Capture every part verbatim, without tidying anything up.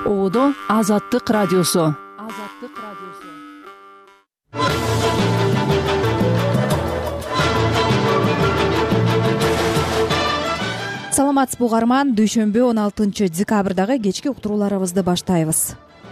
Оодо Азаттык радиосу. Азаттык радиосу. Саламатсызбы угарман, дүйшөмбү он алтынчы декабрдагы кечки уктурууларыбызды баштайбыз.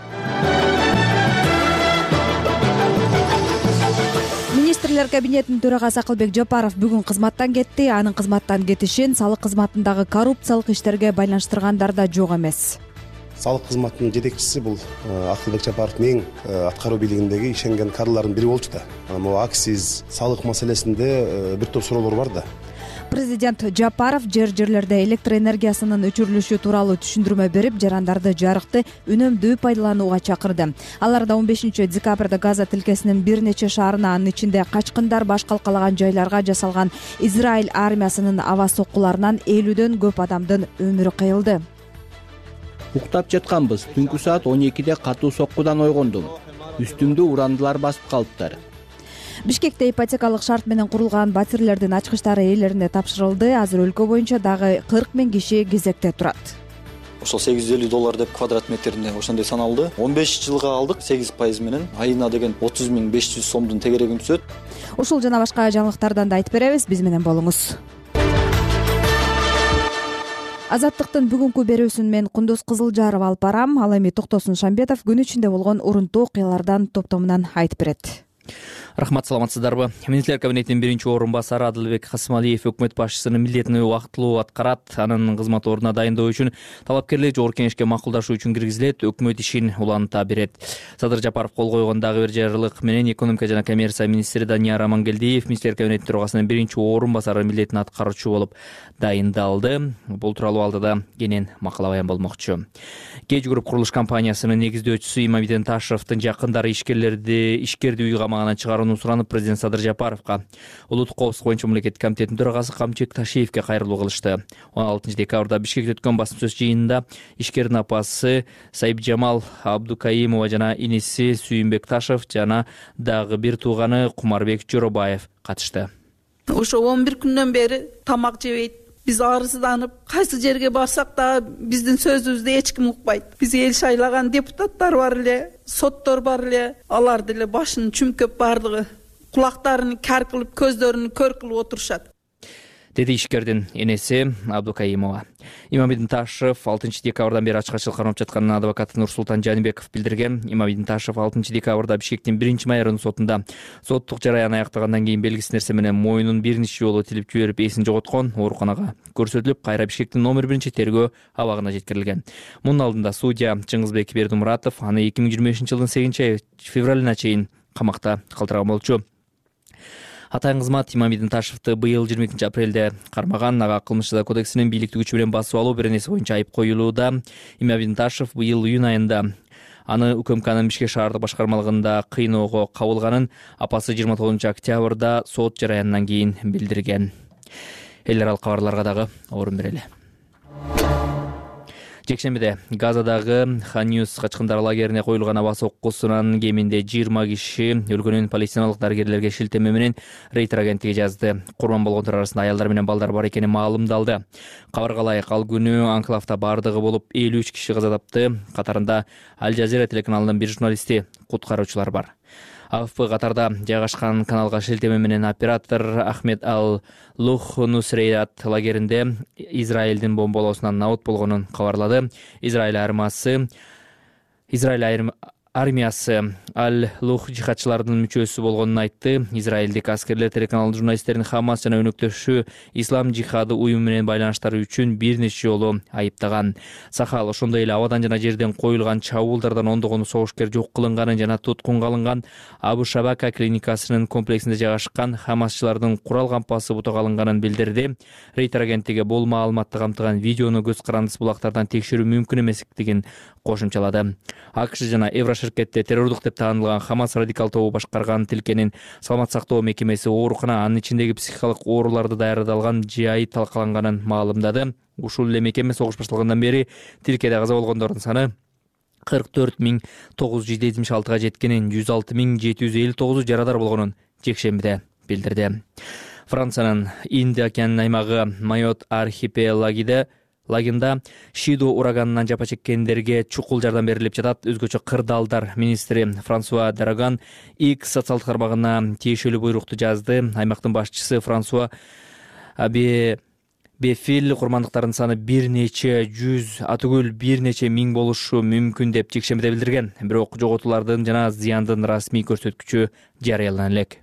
Министрлер кабинетинин төрагасы Акылбек Жапаров бүгүн кызматтан кетти. Анын кызматтан кетишин салык кызматындагы коррупциялык иштерге байланыштыргандар да жок эмес. Салык кызматынын жетекчиси бул Акылбек Жапаровдун эң аткаруу бийлигиндеги ишенген кадрлардын бири болчу да. Могу акциз, салык маселесинде бир топ суроолор бар да. Президент Жапаров жер жерлерде электр энергиясынын өчүрүлүшү тууралуу түшүндүрмө берип, жарандарды жарыкты үнөмдүү пайдаланууга чакырды. Аларда он бешинчи декабрда Газа тилкесинин бир нече шаарына, анын ичинде качкындар баш калкалаган жайларга жасалган Израиль армиясынын аба соккуларынан элүүдөн көп адамдын өмүрү кыйылды. Уктап жатканбыз. Түнкү саат он экиде катуу соккудан ойгондум. Үстүмдү урандылар басып калыптыр. Бишкекте ипотекалык шарт менен курулган батирлердин ачкычтары ээлерине тапшырылды. Азыр өлкө боюнча дагы кырк миң киши кезекте турат. Ошол сегиз жүз элүү доллар деп квадрат метринде ошондой саналды. он беш жылга алдык сегиз пайыз менен. Айына деген отуз миң беш жүз сомдун тегерегин түшөт. Ушул жана башка жаңылыктардан да айтып беребиз. Биз менен болуңуз. Азаттыктын бүгүнкү берүүсүн мен Кундуз Кызылжаров алып барам. Ал эми Токтосун Шамбетов күн ичинде болгон урунтуу окуялардан топтомунан айтып берет. Рахмат, саламатсыздарбы? Министрлер кабинетинин биринчи орун басары Адылбек Касымалиев өкмөт башчысынын милдетин убактылуу аткарат. Анын кызмат ордуна дайындоо үчүн талапкерлер жогорку кеңешке макулдашуу үчүн киргизилет, өкмөт ишин уланта берет. Садыр Жапаров кол койгон дагы бир жарлык менен экономика жана коммерция министри Данияр Амангелдиев министрлер кабинетинин төрагасынын биринчи орун басары милдетин аткаруучу болуп дайындалды. Бул тууралуу алдыда кенен макала баян болмокчу. Кеч Групп курулуш компаниясынын негиздөөчүсү Имамиден Ташевдин жакындары ишкерлерди ишкерди үй камагынан чыгарууну суранып, президент Садыр Жапаровго улуттук коопсуздук боюнча мамлекеттик комитетинин төрагасы Камчек Ташиевге кайрылуу кылышты. он алтынчы декабрда Бишкекте өткөн басым сөз жыйынында ишкердин апасы Сайыпжамал Абдукаимова жана иниси Сүйүнбек Ташев жана дагы бир тууганы Кумарбек Жоробаев катышты. Ошо он бир күндөн бери тамак жебейт. Биз арызданып, кайсы жерге барсак да биздин сөзүбүздү эч ким укпайт. Биз эл шайлаган депутаттар бар эле, соттор бар эле, алар деле башын чүмкөп бардыгы кулактарын кар кылып, көздөрүн көр кылып отурушат. Деди ишкердин энеси Абдукаимова. Имамидин Ташев алтынчы декабрдан бери ачкачылык кармап жатканын адвокаты Нурсултан Жанибеков билдирген. Имамидин Ташев алтынчы декабрда Бишкектин биринчи майорунун сотунда соттук жараян аяктагандан кийин белгисиз нерсе менен моюнун бир нече жолу тилип жиберип эсин жоготкон, ооруканага көрсөтүлүп, кайра Бишкектин номер биринчи тергөө абагына жеткирилген. Мунун алдында судья Чыңгызбек Бердимуратов аны эки миң жыйырма бешинчи жылдын сегизинчи февралына чейин камакта калтырган болчу. Атайын кызмат Имамидин Ташевди быйыл жыйырма экинчи апрелде кармаган. Ага кылмыш жаза кодексинин бийликтик күчү менен басып алуу беренеси боюнча айып коюлууда. Имамидин Ташев быйыл июнь айында аны УКМКнын Бишкек шаардык башкармалыгында кыйноого кабылганын апасы жыйырма тогузунчу октябрда сот жараянынан кийин билдирген. Эл аралык кабарларга дагы орун берели. Жекшембиде Газадагы Хан Юнус качкындар лагерине коюлган аба соккусунан кеминде жыйырма киши өлгөнүн палестиналык дарыгерлерге шилтеме менен Рейтер агенттиги жазды. Курман болгондор арасында аялдар менен балдар бар экени маалымдалды. Кабарга ылайык, ал күнү анклавда бардыгы болуп элүү үч киши каза тапты. Катарында Аль Жазира телеканалынын бир журналисти, куткаруучулар бар. АФП катарда жайгашкан каналга шилтеме менен оператор Ахмед Ал-Лух Нусрейат лагеринде Израилдин бомбалоосунан набыт болгонун кабарлады. Израиль армиясы Израиль армиясы Ал-Лух жихадчылардын мүчөсү болгонун айтты. Израилдик аскерлер телеканалдын журналисттерин Хамас жана өнөктөшү Ислам жихады уюму менен байланыштары үчүн бир нече жолу айыптаган. Сахал ошондой эле абадан жана жерден коюлган чабуулдардан ондогон согушкер жок кылынганын жана туткунга алынган Абу Шабака клиникасынын комплексинде жайгашкан хамасчылардын курал кампасы бутага алынганын билдирди. Рейтер агенттиги бул маалыматты камтыган видеону көз карандысы булактардан текшерүү мүмкүн эместигин кошумчалады. АКШ жана Евроширкетте террордук деп таанылган Хамас радикал тобу башкарган тилкенин саламат сактоо мекемеси оорукана, анын ичиндеги психикалык ооруларды даярдалган жайы талкаланганын маалымдады. Ушул эле мекеме согуш башталгандан бери тилкеде каза болгондордун саны кырк төрт миң тогуз жүз жетимиш алтыга жеткенин, жүз алты миң жети жүз элүү тогузу жарадар болгонун жекшембиде билдирди. Франциянын Инд океанынын аймагы Майот архипелагиде лагында Шидо ураганынан жапа чеккендерге чукул жардам берилип жатат. Өзгөчө кырдаалдар министри Франсуа Дараган X социалдык тармагына тиешелүү буйрукту жазды. Аймактын башчысы Франсуа Абе Бефил курмандыктардын саны бир нече жүз, атүгүл бир нече миң болушу мүмкүн деп жекшембиде билдирген. Бирок жоготуулардын жана зыяндын расмий көрсөткүчү жарыялана элек.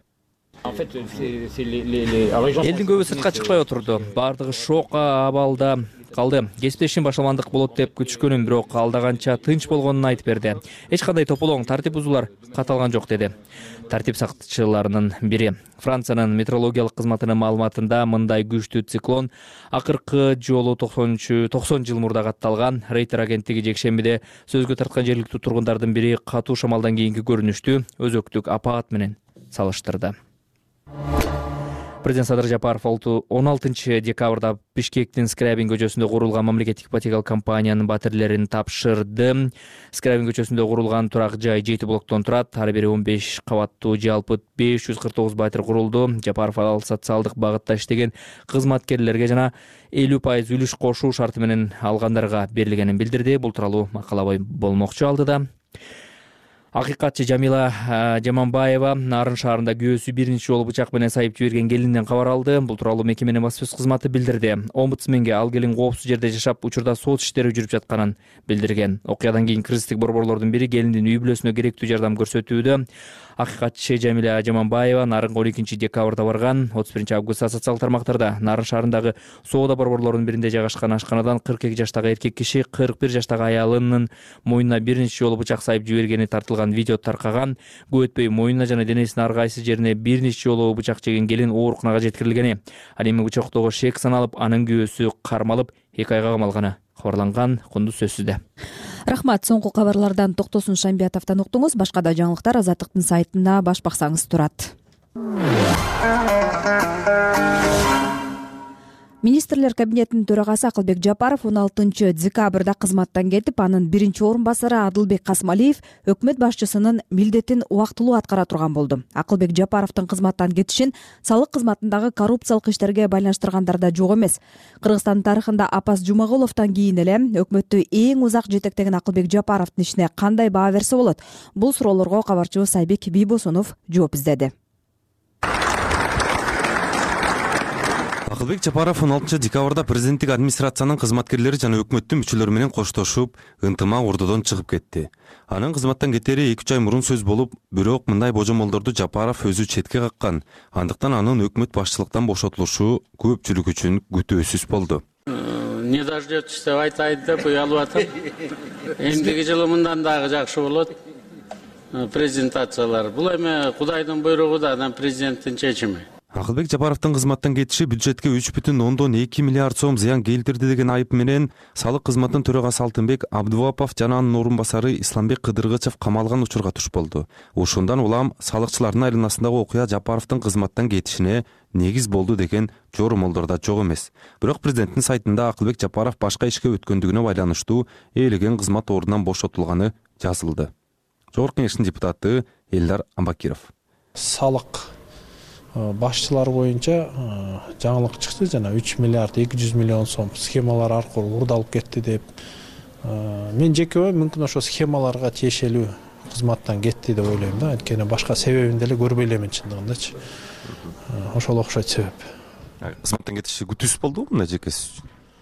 Элдин көбү сыртка чыкпай отурду. Бардыгы шок абалда калды. Кесиптешим башталгандык болот деп күтүшкөнүм, бирок алдыганча тынч болгонун айтып берди. Эч кандай тополоң, тартип бузуулар каталган жок деди. Тартип сактчыларынын бири. Франциянын метеорологиялык кызматынын маалыматында мындай күчтүү циклон акыркы жолу токсон жыл мурда катталган. Рейтер агенттиги жекшембиде сөзгө тарткан жергиликтүү тургундардын бири катуу шамалдан кийинки көрүнүштү өзөктүк апаат менен салыштырды. Президент Садыр Жапаров он алтынчы декабрда Бишкектин Скрябин көчөсүндө курулган мамлекеттик ипотекалык компаниянын батирлерин тапшырды. Скрябин көчөсүндө курулган турак жай жети блоктон турат. Ар бири он беш кабаттуу, жалпы беш жүз кырк тогуз батир курулду. Жапаров ал социалдык багытта иштеген кызматкерлерге жана элүү пайыз үлүш кошуу шарты менен алгандарга берилгенин билдирди. Бул тууралуу макала болмокчу алдыда. Акыйкатчы Жамила Жаманбаева Нарын шаарында күйөөсү биринчи жолу бычак менен сайып жиберген келинден кабар алды. Бул тууралуу мекеменин баспасөз кызматы билдирди. Омбудсменге ал келин коопсуз жерде жашап, учурда сот иштери жүрүп жатканын билдирген. Окуядан кийин кризистик борборлордун бири келиндин үй бүлөсүнө керектүү жардам көрсөтүүдө. Акыйкатчы Жамила Жаманбаева Нарынга он экинчи декабрда барган. отуз биринчи августта социалдык тармактарда Нарын шаарындагы соода борборлорунун биринде жайгашкан ашканадан кырк эки жаштагы эркек киши кырк бир жаштагы аялынын мойнуна биринчи жолу бычак сайып жибергени тартылган видео таркаган. Көп өтпөй мойнуна жана денесинин ар кайсы жерине бир нече жолу бычак жеген келин ооруканага жеткирилгени. Ал эми бычактоого шек саналып, анын күйөөсү кармалып эки айга камалганы кабарланган. Кундуз сөзсүздө. Рахмат. Соңку кабарлардан Токтосун Шамбиятовдон уктуңуз. Башка да жаңылыктар Азаттыктын сайтында баш баксаңыз турат. Министрлер кабинетинин төрагасы Акылбек Жапаров он алтынчы декабрда кызматтан кетип, анын биринчи орун басары Адылбек Касымалиев өкмөт башчысынын милдетин убактылуу аткара турган болду. Акылбек Жапаровдун кызматтан кетишин салык кызматындагы коррупциялык иштерге байланыштыргандар да жок эмес. Кыргызстандын тарыхында Апас Жумагуловдон кийин эле өкмөттү эң узак жетектеген Акылбек Жапаровдун ишине кандай баа берсе болот? Бул суроолорго кабарчыбыз Айбек Бийбосунов жооп издеди. Акылбек Жапаров он алтынчы декабрда президенттик администрациянын кызматкерлери жана өкмөттүн мүчөлөрү менен коштошуп, ынтымак ордодон чыгып кетти. Анын кызматтан кетери эки үч ай мурун сөз болуп, бирок мындай божомолдорду Жапаров өзү четке каккан. Андыктан анын өкмөт башчылыктан бошотулушу көпчүлүк үчүн күтүүсүз болду. Не дождётесь деп айтайын деп уялып атам. Эндиги жылы мындан дагы жакшы болот. Презентациялар. Бул эми Кудайдын буйругу да, анан президенттин чечими. Акылбек Жапаровдун кызматтан кетиши бюджетке үч бүтүн ондон эки миллиард сом зыян келтирди деген айып менен салык кызматынын төрагасы Алтынбек Абдувапов жана анын орун басары Исламбек Кыдыргычев камалган учурга туш болду. Ошондон улам салыкчылардын айланасындагы окуя Жапаровдун кызматтан кетишине негиз болду деген жоромолдор да жок эмес. Бирок президенттин сайтында Акылбек Жапаров башка ишке өткөндүгүнө байланыштуу ээлеген кызмат ордунан бошотулганы жазылды. Жогорку Кеңештин депутаты Элдар Амбакиров. Салык башчылар боюнча жаңылык чыкты, жана үч миллиард эки жүз миллион сом схемалар аркылуу урдалып кетти деп. Мен жеке ой мүмкүн ошо схемаларга тиешелүү кызматтан кетти деп ойлойм да. Анткени башка себебин деле көрбөй элемин чындыгындачы. Ошол окшойт себеп. Кызматтан кетиши күтүүсүз болдубу мына жекеси?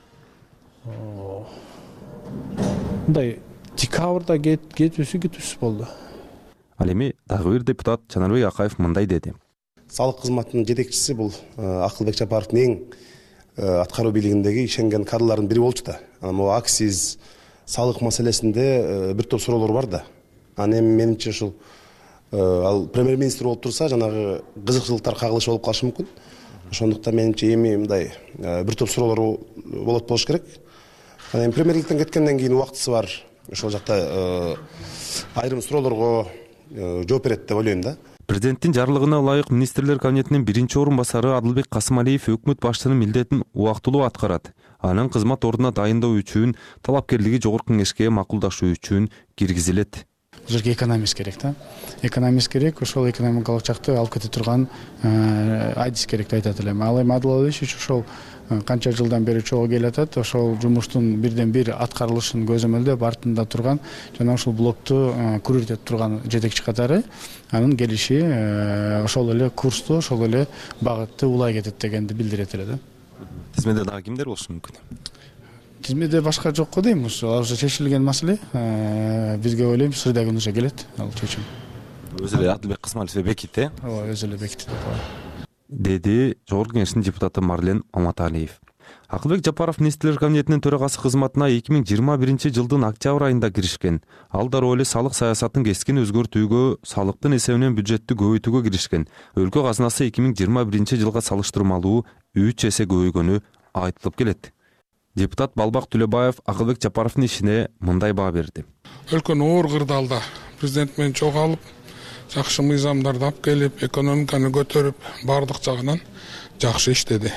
Мындай декабрда кетүүсү күтүүсүз болду. Ал эми дагы бир депутат Жанарбек Акаев мындай деди. Салык кызматынын жетекчиси бул Акылбек Жапаровдун эң аткаруу бийлигиндеги ишенген кадрлардын бири болчу да. Могу акциз салык маселесинде бир топ суроолор бар да. Анан эми менимче ушул ал премьер-министр болуп турса, жанагы кызыкчылыктар кагылышы болуп калышы мүмкүн. Ошондуктан менимче эми мындай бир топ суроолор болот болуш керек. Анан премьерликтен кеткенден кийин убактысы бар. Ошол жакта айрым суроолорго жооп берет деп ойлойм да. Президенттин жарлыгына ылайык министрлер кабинетинин биринчи орун басары Адылбек Касымалиев өкмөт башчысынын милдетин убактылуу аткарат. Анын кызмат ордуна дайындоо үчүн талапкерлиги жогорку кеңешке макулдашуу үчүн киргизилет. бул жерге экономист керек да. Экономист керек, ошол экономикалык жакты алып кете турган айдис керек деп айтат элем. Ал эми Адыл Алишевич ошол канча жылдан бери чогуу келатат, ошол жумуштун бирден бир аткарылышын көзөмөлдөп артында турган жана ошол блокту күрөтүп турган жетекчи катары анын келиши ошол эле курсту, ошол эле багытты улай кетет дегенди билдирет эле да. Тизмеде дагы кимдер болушу мүмкүн? Тизмеде башка жок го дейм, ал уже чечилген маселе. Бизге ойлойм сырда күнүшө келет ал чечим. Өзү эле Адылбек Кысмалиев бекит, э? Ооба, өзү эле бекитти. Деди Жогорку Кеңештин депутаты Марлен Маматалиев. Акылбек Жапаров Министрлер кабинетинин төрагасы кызматына эки миң жыйырма биринчи жылдын октябрь айында киришкен. Ал дароо эле салык саясатын кескин өзгөртүүгө, салыктын эсебинен бюджетти көбөйтүүгө киришкен. Өлкө казынасы эки миң жыйырма биринчи жылга салыштырмалуу үч эсе көбөйгөнү айтылып келет. Депутат Балбак Түлөбаев Акылбек Жапаровдун ишине мындай баа берди. Өлкөнү оор кырдаалда президент менен чогуу алып, жакшы мыйзамдарды алып келип, экономиканы көтөрүп, бардык жагынан жакшы иштеди.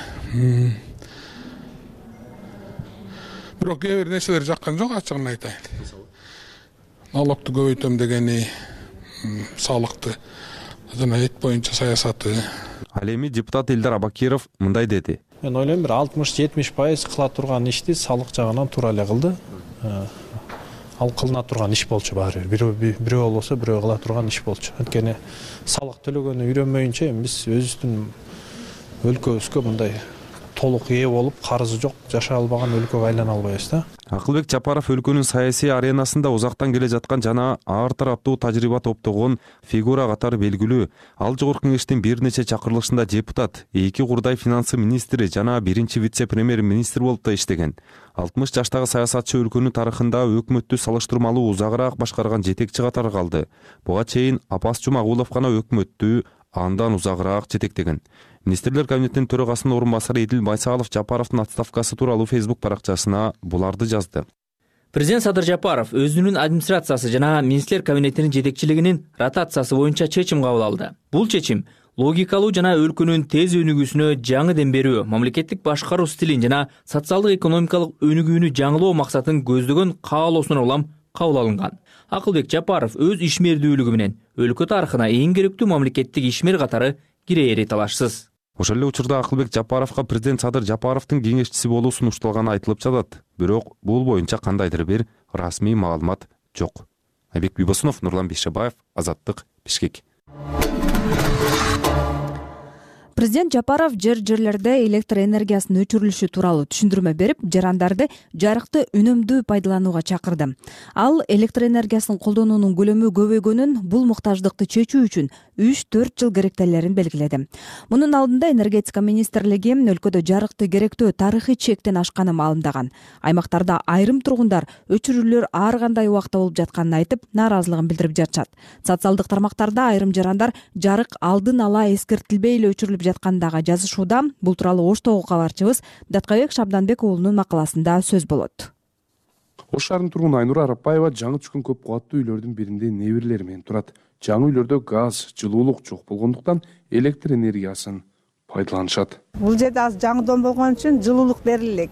Бирок кээ бир нерселер жаккан жок, ачыгын айтайын. Налогту көбөйтөм дегени, салыкты жана эт боюнча саясаты. Ал эми депутат Элдар Абакиров мындай деди. Мен ойлойм, бир алтымыш жетимиш пайыз кыла турган ишти салык жагынан туура эле кылды. Ал кылына турган иш болчу баары бир. Бирөө болсо бирөө кыла турган иш болчу. Анткени салык төлөгөнү үйрөнмөйүнчө биз өзүбүздүн өлкөбүзгө мындай толук ээ болуп, карызы жок, жашай албаган өлкөгө айлана албайбыз да. Акылбек Жапаров өлкөнүн саясий аренасында узактан келе жаткан жана ар тараптуу тажрыйба топтогон фигура катары белгилүү. Ал Жогорку Кеңештин бир нече чакырылышында депутат, эки курдай финансы министри жана биринчи вице-премьер-министр болуп да иштеген. алтымыш жаштагы саясатчы өлкөнүн тарыхында өкмөттү салыштырмалуу узагыраак башкарган жетекчи катары калды. Буга чейин Апас Жумагулов гана өкмөттү андан узагыраак жетектеген. Министрлер кабинетинин төрагасынын орун басары Эдил Байсалов Жапаровдун отставкасы тууралуу Facebook баракчасына буларды жазды. Президент Садыр Жапаров өзүнүн администрациясы жана министрлер кабинетинин жетекчилигинин ротациясы боюнча чечим кабыл алды. Бул чечим логикалуу жана өлкөнүн тез өнүгүүсүнө жаңы дем берүү, мамлекеттик башкаруу стилин жана социалдык экономикалык өнүгүүнү жаңылоо максатын көздөгөн каалоосуна улам кабыл алынган. Акылбек Жапаров өз ишмердүүлүгү менен өлкө тарыхына эң керектүү мамлекеттик ишмер катары кирээри талашсыз. Ошол эле учурда Акылбек Жапаровго президент Садыр Жапаровдун кеңешчиси болуу сунушталганы айтылып жатат. Бирок бул боюнча кандайдыр бир расмий маалымат жок. Айбек Бибосунов, Нурлан Бейшебаев, Азаттык, Бишкек. Президент Жапаров жер жерлерде электр энергиясынын өчүрүлүшү тууралуу түшүндүрмө берип, жарандарды жарыкты үнөмдүү пайдаланууга чакырды. Ал электр энергиясын колдонуунун көлөмү көбөйгөнүн, бул муктаждыкты чечүү үчүн үч төрт жыл керектелерин белгиледи. Мунун алдында энергетика министрлиги өлкөдө жарыкты керектөө тарыхый чектен ашканын маалымдаган. Аймактарда айрым тургундар өчүрүүлөр ар кандай убакта болуп жатканын айтып, нааразылыгын билдирип жатышат. Социалдык тармактарда айрым жарандар жарык алдын ала эскертилбей эле өчүрүлүп жаткандагы жазышууда. Бул тууралуу Оштогу кабарчыбыз Даткабек Шабданбек уулунун макаласында сөз болот. Ош шаарынын тургуну Айнура Арапбаева жаңы түшкөн көп кубаттуу үйлөрдүн биринде неберелери менен турат. Жаңы үйлөрдө газ, жылуулук жок болгондуктан электр энергиясын пайдаланышат. Бул жерде аз жаңыдан болгон үчүн жылуулук берилек.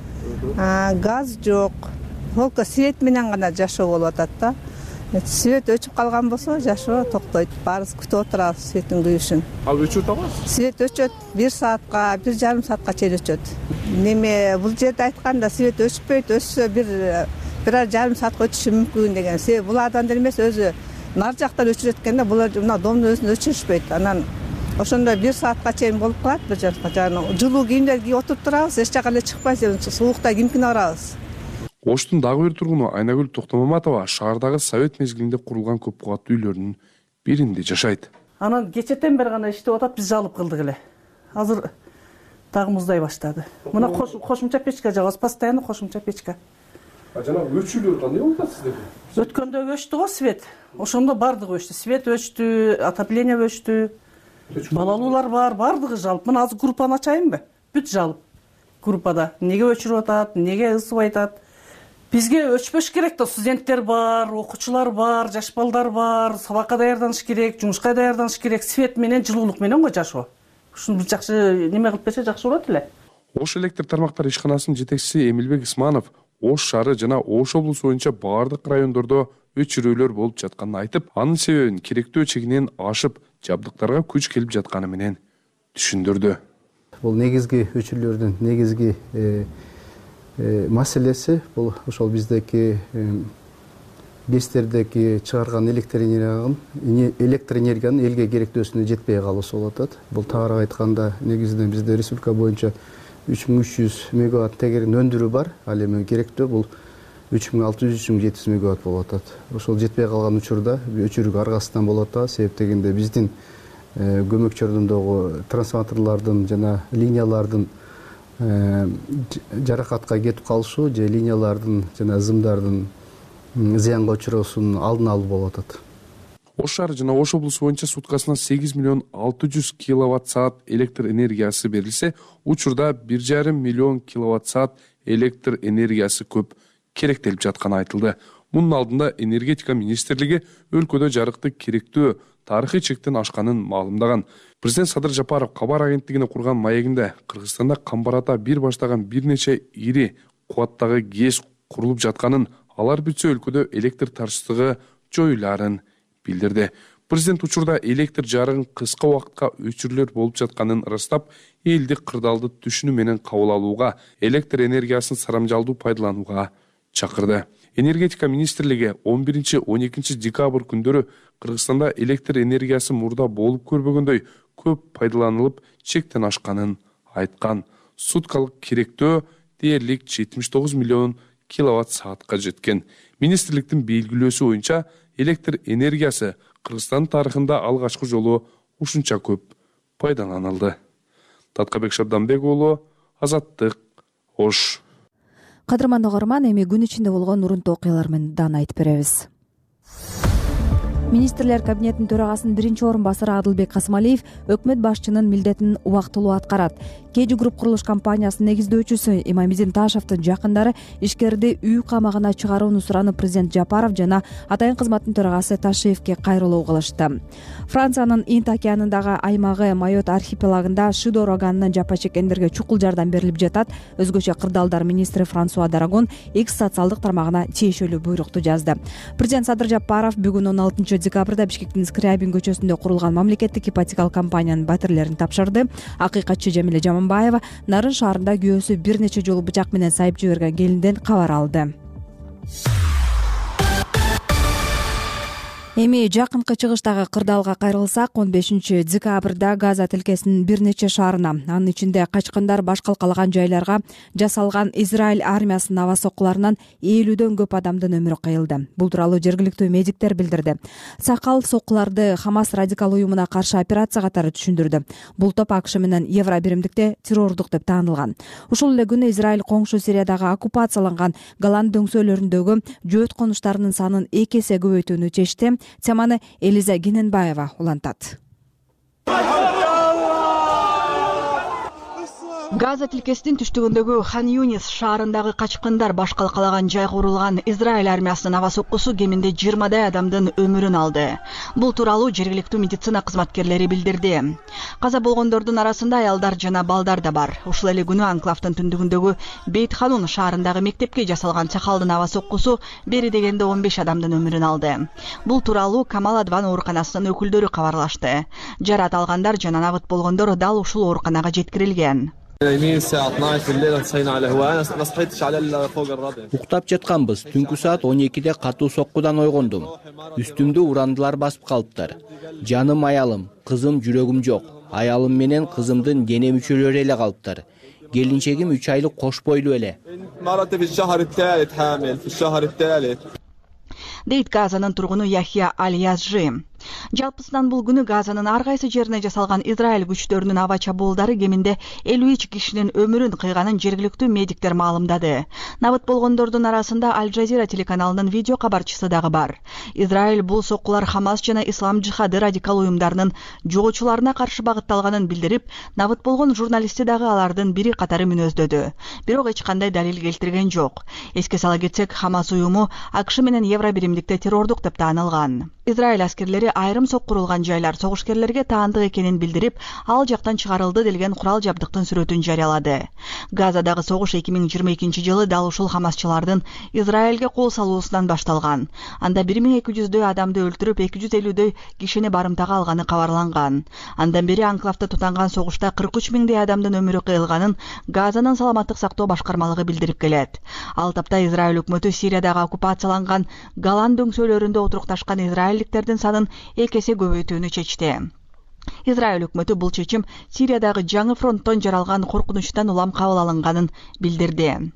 Газ жок. Только свет менен гана жашоо болуп атат да. Свет өчүп калган болсо жашоо токтойт. Баарыбыз күтүп отурабыз светтин күйүшүн. Ал өчүп атабыз? Свет өчөт бир саатка, бир жарым саатка чейин өчөт. Неме бул жерде айтканда свет өчпөйт, өчсө бир бир жарым саатка өчүшү мүмкүн деген. Себеби бул адамдар эмес, өзү нар жактан өчүрөт экен да, булар мына домдун өзүн өчүрүшпөйт. Анан ошондо бир саатка чейин болуп калат, бир жарым саатка. Жылуу кийимдер кийип отуруп турабыз, эч жака эле чыкпайбыз, суукта кимкине барабыз. Оштун дагы бир тургуну Айнагүл Токтомаматова шаардагы совет мезгилинде курулган көп кубаттуу үйлөрдүн биринде жашайт. Анан кечетен бери гана иштеп атат, биз жалып кылдык эле. Азыр дагы муздай баштады. Мына кошумча печка жагабыз, постоянно кошумча печка. А жана өчүлөр кандай болуп атат сиздерде? Өткөндө өчтү го свет. Ошондо бардыгы өчтү. Свет өчтү, отопление өчтү. Балалуулар бар, бардыгы жалып. Мына азыр группаны ачайынбы? Бүт жалып. Группада эмнеге өчүрүп атат, эмнеге ысыбай атат? Бизге өчпөш керек да, студенттер бар, окуучулар бар, жаш балдар бар, сабакка даярданыш керек, жумушка даярданыш керек, свет менен, жылуулук менен го жашоо. Ушуну жакшы неме кылып берсе жакшы болот эле. Ош электр тармактары ишканасынын жетекчиси Эмилбек Исманов Ош шаары жана Ош облусу боюнча баардык райондордо өчүрөөлөр болуп жатканын айтып, анын себебин керектөө чегинен ашып жабдыктарга күч келип жатканы менен түшүндүрдү. Бул негизги өчүрүүлөрдүн негизги маселеси бул ошол биздеки ГЭСтердеки чыгарган электр энергиянын электр энергиянын элге керектөөсүнө жетпей калуусу болуп атат. Бул тагыраак айтканда негизинен бизде республика боюнча үч миң үч жүз мегаватт тегерин өндүрүү бар. Ал эми керектөө бул үч миң алты жүз үч миң жети жүз мегаватт болуп атат. Ошол жетпей калган учурда өчүрүүгө аргасынан болуп атат. Себеп дегенде биздин көмөк чордундогу трансформаторлордун жана линиялардын жаракатка кетип калышы же линиялардын жана зымдардын зыянга учуроосунун алдын алуу болуп атат. Ош шаары жана Ош облусу боюнча суткасына сегиз миллион алты жүз киловатт саат электр энергиясы берилсе, учурда бир жарым миллион киловатт саат электр энергиясы көп керектелип жатканы айтылды. Мунун алдында энергетика министрлиги өлкөдө жарыкты керектөө тарыхый чектен ашканын маалымдаган. Президент Садыр Жапаров кабар агенттигине курган маегинде Кыргызстанда камбарата бир баштаган бир нече ири кубаттагы ГЭС курулуп жатканын, алар бүтсө өлкөдө электр тарчысыздыгы жоюларын билдирди. Президент учурда электр жарыгын кыска убакытка өчүрүүлөр болуп жатканын ырастап, элди кырдаалды түшүнүү менен кабыл алууга, электр энергиясын сарамжалдуу пайдаланууга чакырды. Энергетика министрлиги он биринчи он экинчи декабрь күндөрү Кыргызстанда электр энергиясы мурда болуп көрбөгөндөй көп пайдаланылып, чектен ашканын айткан. Суткалык керектөө дээрлик жетимиш тогуз миллион киловатт саатка жеткен. Министрликтин белгилөөсү боюнча электр энергиясы Кыргызстан тарыхында алгачкы жолу ушунча көп пайдаланылды. Таткабек Шабданбек уулу, Азаттык, Ош. Кадырман угарман, эми күн ичинде болгон урунтуу окуялар менен дан айтып беребиз. Министрлер кабинетинин төрагасынын биринчи орун басары Адылбек Касымалиев өкмөт башчынын милдетин убактылуу аткарат. Кежи групп курулуш компаниясынын негиздөөчүсү Имамидин Ташевдин жакындары ишкерди үй камагына чыгарууну суранып президент Жапаров жана атайын кызматтын төрагасы Ташиевке кайрылуу кылышты. Франциянын Инд океанындагы аймагы Майот архипелагында Шидо ураганынан жапа чеккендерге чукул жардам берилип жатат. Өзгөчө кырдаалдар министри Франсуа Дарагон X социалдык тармагына тиешелүү буйрукту жазды. Президент Садыр Жапаров бүгүн он алтынчы декабрда Бишкектин Скрябин көчөсүндө курулган мамлекеттик ипотекалык компаниянын батирлерин тапшырды. Акыйкатчы Жамиле Жаманбаева Нарын шаарында күйөөсү бир нече жолу бычак менен сайып жиберген келинден кабар алды. Эми жакынкы чыгыштагы кырдаалга кайрылсак, он бешинчи декабрда Газа тилкесинин бир нече шаарына, анын ичинде качкындар баш калкалаган жайларга жасалган Израиль армиясынын аба соккуларынан элүүдөн көп адамдын өмүрү кыйылды. Бул тууралуу жергиликтүү медиктер билдирди. Сакал соккуларды Хамас радикал уюмуна каршы операция катары түшүндүрдү. Бул топ АКШ менен Евро биримдикте террордук деп таанылган. Ушул эле күнү Израиль коңшу Сириядагы оккупацияланган Голланд дөңсөлөрүндөгү жөөт конуштарынын санын эки эсе көбөйтүүнү чечти. Теманы Элиза Гененбаева улантат. Газа тилкесинин түштүгүндөгү Хан Юнис шаарындагы качкындар баш калкалаган жайга урулган Израиль армиясынын аба соккусу кеминде жыйырмадай адамдын өмүрүн алды. Бул тууралуу жергиликтүү медицина кызматкерлери билдирди. Каза болгондордун арасында аялдар жана балдар да бар. Ушул эле күнү анклавдын түндүгүндөгү Бейт Ханун шаарындагы мектепке жасалган чакалдын аба соккусу бери дегенде он беш адамдын өмүрүн алды. Бул тууралуу Камал Адван ооруканасынын өкүлдөрү кабарлашты. Жарат алгандар жана набыт болгондор дал ушул ооруканага жеткирилген. Уктап жатканбыз. Түнкү саат он экиде катуу соккудан ойгондум. Үстүмдү урандылар басып калыптыр. Жаным аялым, кызым жүрөгүм жок. Аялым менен кызымдын дене мүчөлөрү эле калыптыр. Келинчегим үч айлык кош бойлуу эле. Дейт Газанын тургуну Яхья Аль-Язжи. Жалпысынан бул күнү Газанын ар кайсы жерине жасалган Израиль күчтөрүнүн аба чабуулдары кеминде элүү үч кишинин өмүрүн кыйганын жергиликтүү медиктер маалымдады. Набыт болгондордун арасында Аль-Джазира телеканалынын видео кабарчысы дагы бар. Израиль бул соккулар Хамас жана Ислам жихады радикал уюмдарынын жогочуларына каршы багытталганын билдирип, набыт болгон журналистти дагы алардын бири катары мүнөздөдү. Бирок эч кандай далил келтирген жок. Эске сала кетсек, Хамас уюму АКШ менен Евро биримдикте террордук деп таанылган. Израиль аскерлери айрым соккурулган жайлар согушкерлерге таандык экенин билдирип, ал жактан чыгарылды делген курал жабдыктын сүрөтүн жарыялады. Газадагы согуш эки миң жыйырма экинчи жылы дал ушул хамасчылардын Израилге кол салуусунан башталган. Анда бир миң эки жүздөй адамды өлтүрүп, эки жүз элүүдөй кишини барымтага алганы кабарланган. Андан бери анклавда тутанган согушта кырк үч миңдей адамдын өмүрү кыйылганын Газанын саламаттык сактоо башкармалыгы билдирип келет. Ал тапта Израиль өкмөтү Сириядагы оккупацияланган Голан дөңсөөлөрүндө отурукташкан израилдиктердин санын эки эсе көбөйтүүнү чечти. Израиль өкмөтү бул чечим Сириядагы жаңы фронттон жаралган коркунучтан улам кабыл алынганын билдирди.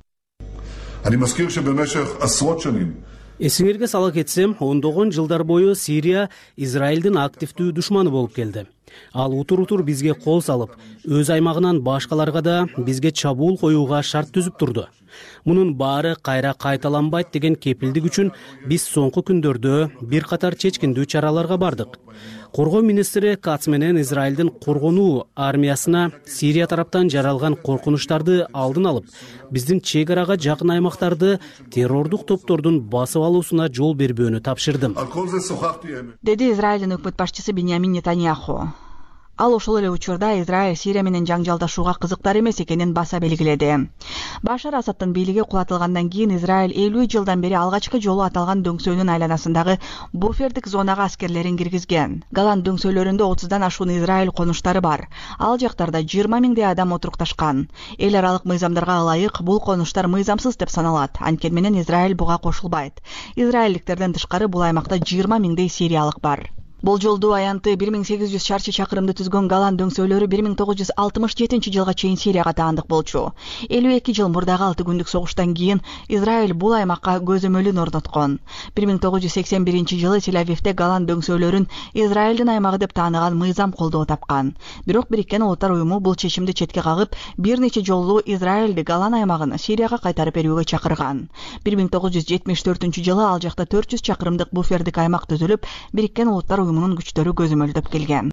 Эсиңерге сала кетсем, ондогон жылдар бою Сирия Израилдин активдүү душманы болуп келди. Ал утур-утур бизге кол салып, өз аймагынан башкаларга да бизге чабуул коюуга шарт түзүп турду. Мунун баары кайра кайталанбайт деген кепилдик үчүн биз соңку күндөрдө бир катар чечкиндүү чараларга бардык. Коргоо министри Кац менен Израилдин коргонуу армиясына Сирия тараптан жаралган коркунучтарды алдын алып, биздин чек арага жакын аймактарды террордук топтордун басып алуусуна жол бербөөнү тапшырдым, деди Израилдин өкмөт башчысы Биньямин Нетаньяху. Ал ошол эле учурда Израиль Сирия менен жаңжалдашууга кызыктар эмес экенин баса белгиледи. Башар Асадтын бийлиги кулатылгандан кийин Израиль элүү жылдан бери алгачкы жолу аталган дөңсөөнүн айланасындагы буфердик зонага аскерлерин киргизген. Голан дөңсөөлөрүндө отуздан ашуун Израиль конуштары бар. Ал жактарда жыйырма миңдей адам отурукташкан. Эл аралык мыйзамдарга ылайык бул конуштар мыйзамсыз деп саналат. Анткени менен Израиль буга кошулбайт. Израилдиктерден тышкары бул аймакта жыйырма миңдей сириялык бар. Болжолдуу аянты бир миң сегиз жүз чарчы чакырымды түзгөн Голан дөңсөөлөрү бир миң тогуз жүз алтымыш жетинчи жылга чейин Сирияга таандык болчу. элүү эки жыл мурдагы алты күндүк согуштан кийин Израиль бул аймакка көзөмөлүн орноткон. бир миң тогуз жүз сексен биринчи жылы Тель-Авивде Голан дөңсөөлөрүн Израилдин аймагы деп тааныган мыйзам колдоо тапкан. Бирок Бириккен Улуттар уюму бул чечимди четке кагып, бир нече жолу Израилди Голан аймагын Сирияга кайтарып берүүгө чакырган. бир миң тогуз жүз жетимиш төртүнчү жылы ал жакта төрт жүз чакырымдык буфердик аймак түзүлүп, Бириккен Улуттар уюмунун күчтөрү көзөмөлдөп келген.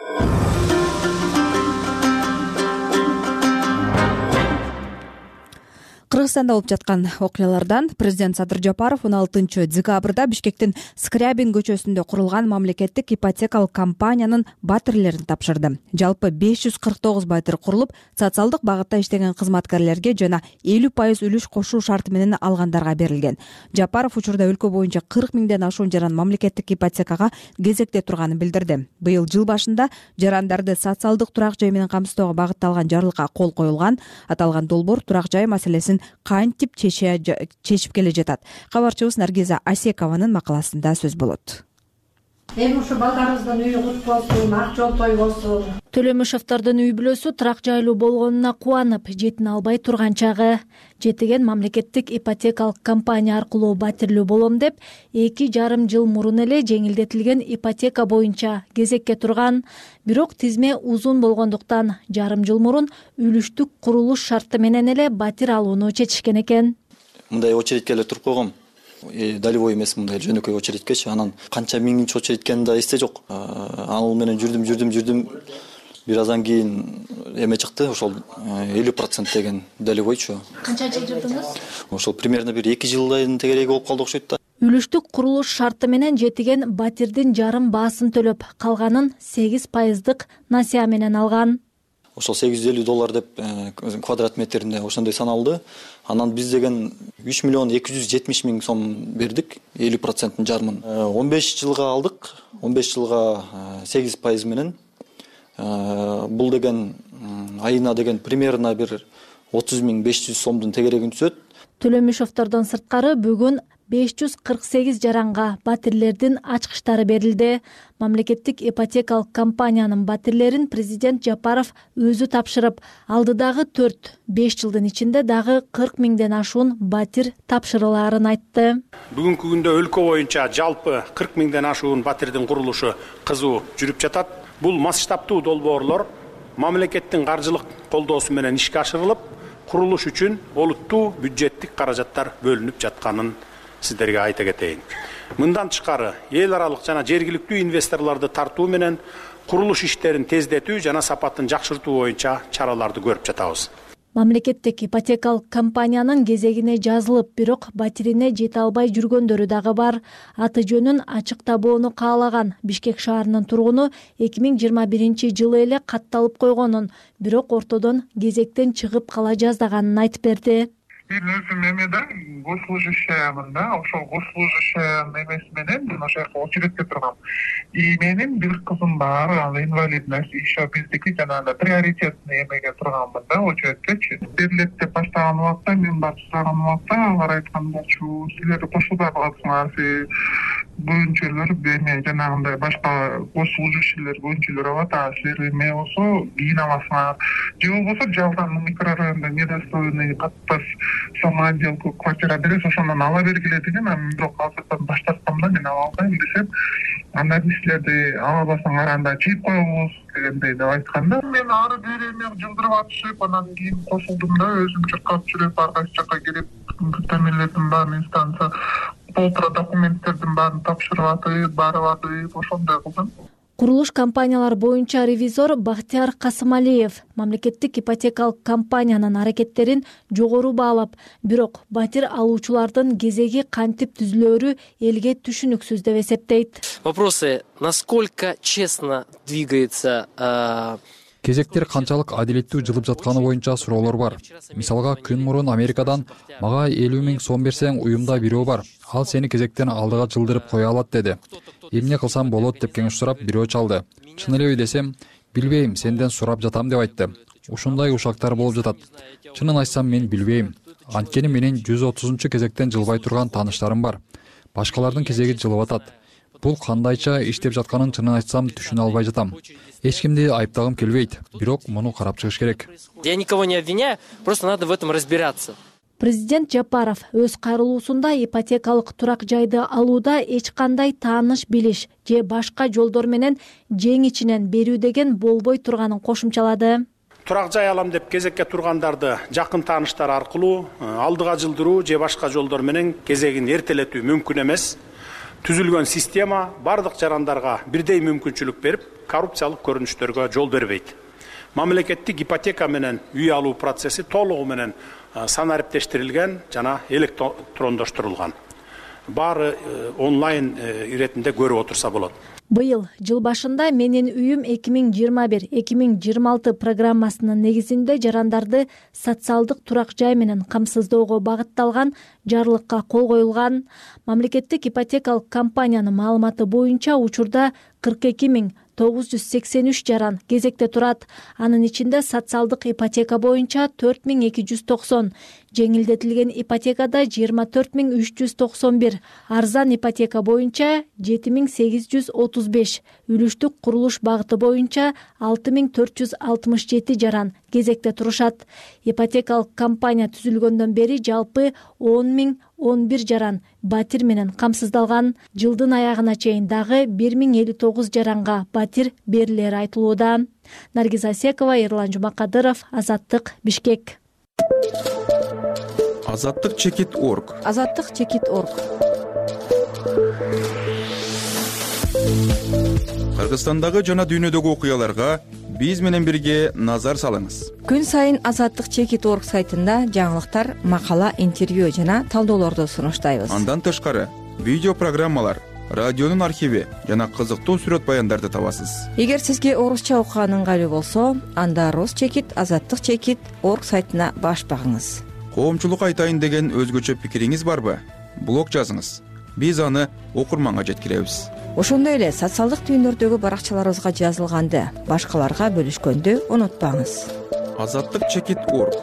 Кыргызстанда болуп жаткан окуялардан президент Садыр Жапаров он алтынчы декабрда Бишкектин Скрябин көчөсүндө курулган мамлекеттик ипотекалык компаниянын батирлерин тапшырды. Жалпы беш жүз кырк тогуз батир курулуп, социалдык багытта иштеген кызматкерлерге жана элүү пайыз үлүш кошуу шарты менен алгандарга берилген. Жапаров учурда өлкө боюнча кырк миңден ашуун жаран мамлекеттик ипотекага кезекте турганын билдирди. Быйыл жыл башында жарандарды социалдык турак жай менен камсыздоого багытталган жарлыкка кол коюлган. Аталган долбоор турак жай маселесин кантип чечип келе жатат. Кабарчыбыз Наргиза Асекованын макаласында сөз болот. Эми ушу балдарыбыздын үйү кут болсун, ак жол тойбосун. Төлөмүшовдордун үй бүлөсү турак жайлуу болгонуна кубанып, жетине албай турган чагы. Жетеген мамлекеттик ипотекалык компания аркылуу батирлүү болом деп, эки жарым жыл мурун эле жеңилдетилген ипотека боюнча кезекке турган. Бирок тизме узун болгондуктан жарым жыл мурун үлүштүк курулуш шарты менен эле батир алууну чечишкен экен. Мындай очередке эле туруп койгом. Долевой эмес, мындай жөнөкөй очередкечи. Анан канча миңинчи очередь экени да эсте жок. Ал менен жүрдүм, жүрдүм, жүрдүм. Бир аздан кийин эме чыкты, ошол элүү процент деген долевойчу. Канча жыл жүрдүңүз? Ошол примерно бир эки жылдын тегереги болуп калды окшойт да. Үлүштүк курулуш шарты менен жетиген батирдин жарым баасын төлөп, калганын сегиз пайыздык насыя менен алган. Ошол сегиз жүз элүү доллар деп квадрат метринде ошондой саналды. Анан биз деген үч миллион эки жүз жетимиш миң сом бердик, элүү проценттин жарымын. он беш жылга алдык, он беш жылга сегиз пайыз менен. Бул деген айына деген примерно бир отуз миң беш жүз сомдун тегерегин түзөт. Төлөмүшовдордон сырткары бүгүн беш жүз кырк сегиз жаранга батирлердин ачкычтары берилди. Мамлекеттик ипотекалык компаниянын батирлерин президент Жапаров өзү тапшырып, алдыдагы төрт беш жылдын ичинде дагы кырк миңден ашуун батир тапшырылаарын айтты. Бүгүнкү күндө өлкө боюнча жалпы кырк миңден ашуун батирдин курулушу кызуу жүрүп жатат. Бул масштабтуу долбоорлор мамлекеттин каржылык колдоосу менен ишке ашырылып, курулуш үчүн олуттуу бюджеттик каражаттар бөлүнүп жатканын сиздерге айта кетейин. Мындан тышкары эл аралык жана жергиликтүү инвесторлорду тартуу менен курулуш иштерин тездетүү жана сапатын жакшыртуу боюнча чараларды көрүп жатабыз. Мамлекеттик ипотекалык компаниянын кезегине жазылып, бирок батирине жете албай жүргөндөрү дагы бар. Аты жөнүн ачыктабоону каалаган Бишкек шаарынын тургуну эки миң жыйырма биринчи жылы эле катталып койгонун, бирок ортодон кезектен чыгып кала жаздаганын айтып берди. Мен өзүм эмеде госслужащиямын да, ошол госслужащия эмеси менен мен ошол жака очередке тургам. И менин бир кызым бар, ал инвалидность, еще биздики жанагы приоритетный эмеге турганмын да, очередкечи. Берилет деп баштаган убакта мен барып сураган убакта алар айткандарчу, силер кошулбай каласыңар, бөлүнчөлөр эме жанагындай башка госслужащийлер бөлүнчөлөр алат, а силер эме болсо кийин аласыңар. Же болбосо жалдан микрорайондо недостроенный каттас самоотделку квартира берет, ошондон ала бергиле деген, анан бирок азырдан баштасам да мен ала албайм десем, анда биз силерди ала албасаңар анда чыйып коебуз дегендей деп айтканда, мен ары бери эме жылдырып атышып, анан кийин кошулдум да, өзүм чыркап жүрүп ар кайсы жака келип, бүктөмөлөрдүн баарын инстанция полтора документтердин баарын тапшырып атып, барып атып, ошондой кылдым. Курулуш компаниялар боюнча ревизор Бахтияр Касымалиев мамлекеттик ипотекалык компаниянын аракеттерин жогору баалап, бирок батир алуучулардын кезеги кантип түзүлөөрү элге түшүнүксүз деп эсептейт. Вопросы: насколько честно двигается кезектер канчалык адилеттүү жылып жатканы боюнча суроолор бар. Мисалга, күн мурун Америкадан мага элүү миң сом берсең, уюмда бирөө бар, ал сени кезектен алдыга жылдырып кое алат деди. Эмне кылсам болот деп кеңеш сурап, бирөө чалды. Чын элеби десем, билбейм, сенден сурап жатам деп айтты. Ушундай ушактар болуп жатат. Чынын айтсам, мен билбейм. Анткени менин жүз отузунчу кезектен жылбай турган тааныштарым бар. Башкалардын кезеги жылып атат. Бул кандайча иштеп жатканын чынын айтсам түшүнө албай жатам. Эч кимди айыптагым келбейт, бирок муну карап чыгыш керек. Я никого не обвиняю, просто надо в этом разбираться. Президент Жапаров өз кайрылуусунда ипотекалык турак жайды алууда эч кандай тааныш билиш же башка жолдор менен жең ичинен берүү деген болбой турганын кошумчалады. Турак жай алам деп кезекке тургандарды жакын тааныштар аркылуу алдыга жылдыруу же башка жолдор менен кезегин эртелетүү мүмкүн эмес. Түзүлгөн система бардык жарандарга бирдей мүмкүнчүлүк берип, коррупциялык көрүнүштөргө жол бербейт. Мамлекеттик ипотека менен үй алуу процесси толугу менен санариптештирилген жана электрондоштурулган. Баары онлайн иретинде көрүп отурса болот. Быйыл жыл башында менин үйүм эки миң жыйырма бир эки миң жыйырма алты программасынын негизинде жарандарды социалдык турак жай менен камсыздоого багытталган жарлыкка кол коюлган. Мамлекеттик ипотекалык компаниянын маалыматы боюнча учурда кырк эки миң тогуз жүз сексен үч жаран кезекте турат. Анын ичинде социалдык ипотека боюнча төрт миң эки жүз токсон, жеңилдетилген ипотекада жыйырма төрт миң үч жүз токсон бир, арзан ипотека боюнча жети миң сегиз жүз отуз беш, үлүштүк курулуш багыты боюнча алты миң төрт жүз алтымыш жети жаран кезекте турушат. Ипотекалык компания түзүлгөндөн бери жалпы он миң он бир жаран батир менен камсыздалган. Жылдын аягына чейин дагы бир миң элүү тогуз жаранга батир берилери айтылууда. Наргиз Асекова, Эрлан Жумакадыров, Азаттык, Бишкек. Азаттык чекит точка орг. Азаттык чекит точка орг. Кыргызстандагы жана дүйнөдөгү окуяларга биз менен бирге назар салыңыз. Күн сайын Азаттык чекит точка орг сайтында жаңылыктар, макала, интервью жана талдоолорду сунуштайбыз. Андан тышкары видео программалар, радионун архиви жана кызыктуу сүрөт баяндарды табасыз. Эгер сизге орусча окуган ыңгайлуу болсо, анда Росчекит Азаттык чекит точка орг сайтына баш багыңыз. Коомчулук айтайын деген өзгөчө пикириңиз барбы? Блог жазыңыз. Биз аны окурманга жеткиребиз. Ошондой эле социалдык түйүндөрдөгү баракчаларыбызга жазылганды башкаларга бөлүшкөндү унутпаңыз. Азаттык чекит точка орг.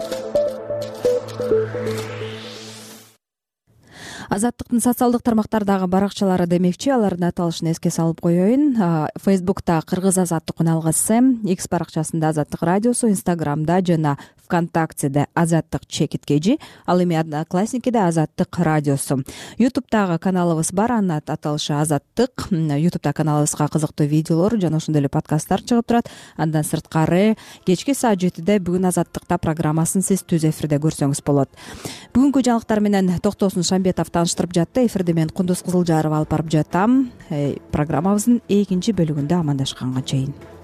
Азаттыктын социалдык тармактардагы баракчалары демекчи, алардын аталышын эске салып коеюн. Фейсбукта Кыргыз Азаттык уналгысы, X баракчасында Азаттык радиосу, Инстаграмда жана ВКонтактеде Азаттык чекит кежи, ал эми Одноклассникиде Азаттык радиосу. Ютубтагы каналыбыз бар, анын аталышы Азаттык. Ютубта каналыбызга кызыктуу видеолор жана ошондой эле подкасттар чыгып турат. Андан сырткары кечки саат жетиде бүгүн Азаттыкта программасын сиз түз эфирде көрсөңүз болот. Бүгүнкү жаңылыктар менен Токтосун Шамбетов тааныштырып жатты. Эфирде мен Кундуз Кызылжарова алып барып жатам. Программабыздын экинчи бөлүгүндө амандашканга чейин.